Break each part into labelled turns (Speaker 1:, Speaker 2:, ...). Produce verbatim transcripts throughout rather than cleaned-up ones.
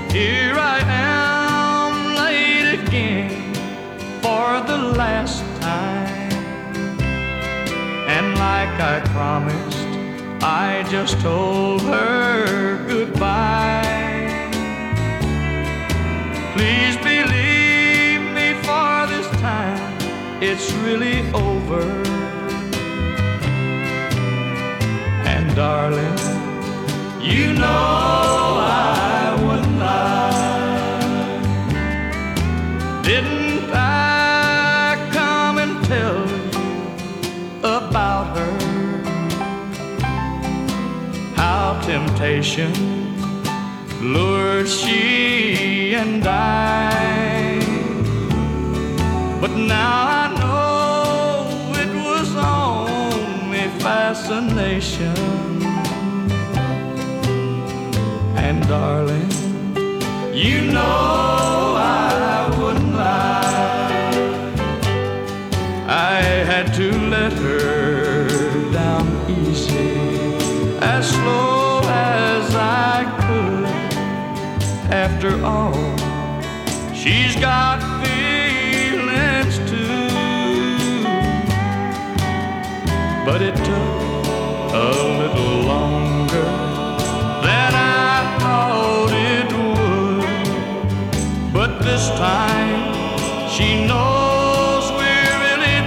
Speaker 1: Here I am late again for the last time, and like I promised, I just told her goodbye. Please believe me, for this time it's really over. And darling, you know I wouldn't lie. Didn't I come and tell you about her? How temptation lured she and I. But now I know it was only fascination. And darling, you know I wouldn't lie. I had to let her down easy, as slow as I could. After all, she's got feelings too. But it took a little longer than I thought it would. But this time she knows we're really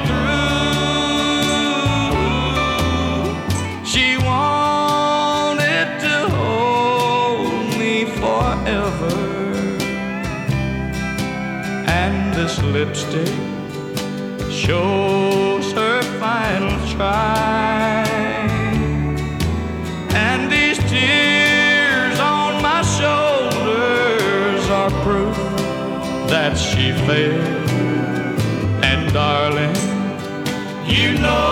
Speaker 1: through. She wanted to hold me forever, and this lipstick shows her final try. And these tears on my shoulders are proof that she failed. And darling, you know